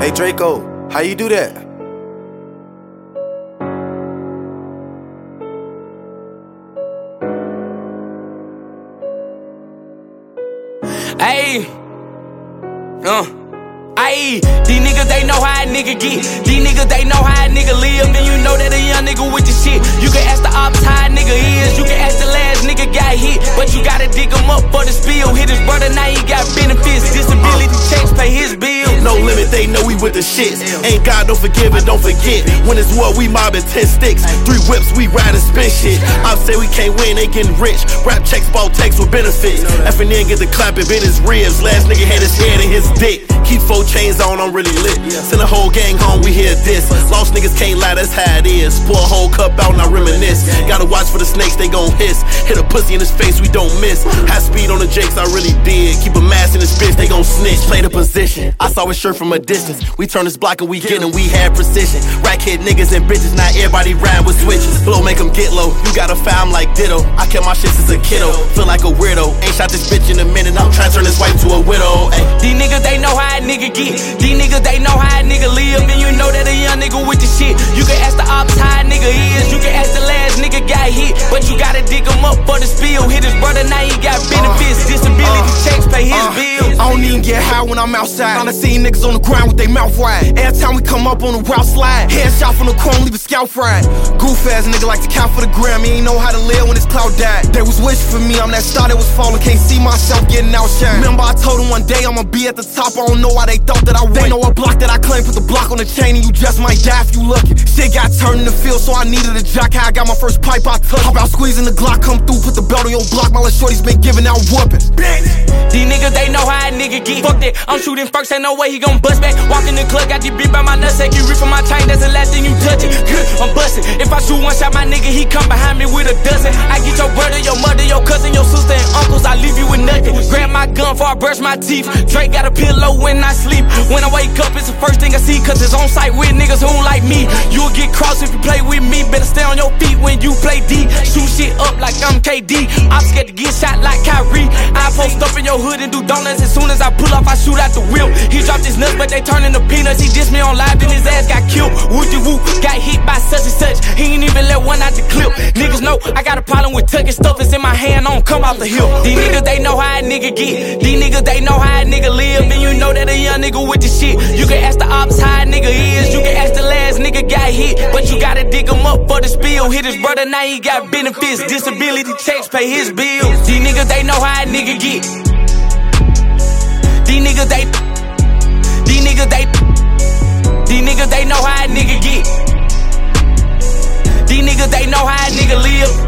Hey Draco, how you do that? Ayy, these niggas, they know how a nigga get. These niggas, they know how a nigga live. And you know that a young nigga with the shit. You can ask the ops how a nigga is. You can ask the last nigga got hit. But you gotta dig him up for the spill. Hit his brother, now he got benefits. Disability checks, pay his bills. No limit, they know we with the shits. Ain't God, don't forgive it, don't forget. When it's war, we mobbing 10 sticks. 3 whips, we ride and spin shit. I say we can't win, they getting rich. Rap checks, ball takes with benefits. Effing in, get the clap, it bit his ribs. Last nigga had his head in his dick. Keep 4 chains on, I'm really lit. Send a whole gang home, we hear this. Lost niggas can't lie, that's how it is. Pour a whole cup out and I reminisce. Gotta watch for the snakes, they gon' hiss. Hit a pussy in his face, we don't miss. High speed on the jakes, I really did. Keep a mask in his bitch, they gon' snitch. Play the position, I saw his shirt from a distance. We turn this block and we get him, we had precision. Rack hit niggas and bitches, not everybody ride with switches. Blow make him get low, you gotta file him like ditto. I kept my shit since a kiddo, feel like a weirdo. Ain't shot this bitch in a minute, I'm trying to turn this wife to a widow. Ay. These niggas, they know how a nigga get. These niggas, they know how a nigga live. And you know that a young nigga with the shit. You can ask the ops how a nigga is. You can ask the last nigga got hit. But you gotta dig him up for the spill. Hit his brother, now he got benefits. Disability checks, pay his bills. I don't even get high when I'm outside. I done seen niggas on the ground with their mouth wide. Every time we come up on the route slide, headshot from the chrome, leave a scalp fried. Goof ass nigga like to count for the gram. He ain't know how to live when his cloud died. They was wishing for me, I'm that star that was falling. Can't see myself getting outshined. Remember I told them one day I'ma be at the top. I don't know why they thought that I would. They know a block that I claim, put the block on the chain and you just might die if you lookin'. Shit got turned in the field, so I needed a jock. How I got my first pipe, I touched. How about squeezing the Glock, come through, put the belt on your block. My little shorty's been giving out whoopings. These niggas, they know how a nigga get. Fuck that, I'm shooting first, ain't no way he gon' bust back. Walk in the club, got this bitch by my nutsack. You rip from my chain, that's the last thing you touch it. I'm bustin'. If I shoot one shot, my nigga, he come behind me with a dozen. I get your brother, your mother, your cousin, your sister, and uncles. I leave you with nothing. Grab my gun before I brush my teeth. Drake got a pillow when I sleep. When I wake up, it's the first thing I see, cause it's on site with niggas who don't like me. You'll get crossed if you play with me. Better stay on your feet when you play D. Shoot shit up like I'm KD. I'm scared to get shot like Kyrie. I post up in your hood and do donuts. As soon as I pull off, I shoot out the whip. He dropped his nuts, but they turn into peanuts. He dissed me on live, then his ass got killed. Woody woo, got hit by such and such. He ain't even let one out the clip. Niggas know I got a problem with tucking stuff that's in my hand, I don't come off the hip. These niggas, they know how a nigga get. These niggas, they know how a nigga live. And you know that a young nigga with the shit. You can ask the ops how a nigga is. You can ask the last nigga got hit. But you gotta dig him up for the spill. Hit his brother, now he got benefits. Disability checks, pay his bills. These niggas, they know how a nigga get. These niggas, they know how a nigga get. These niggas, they know how a nigga live.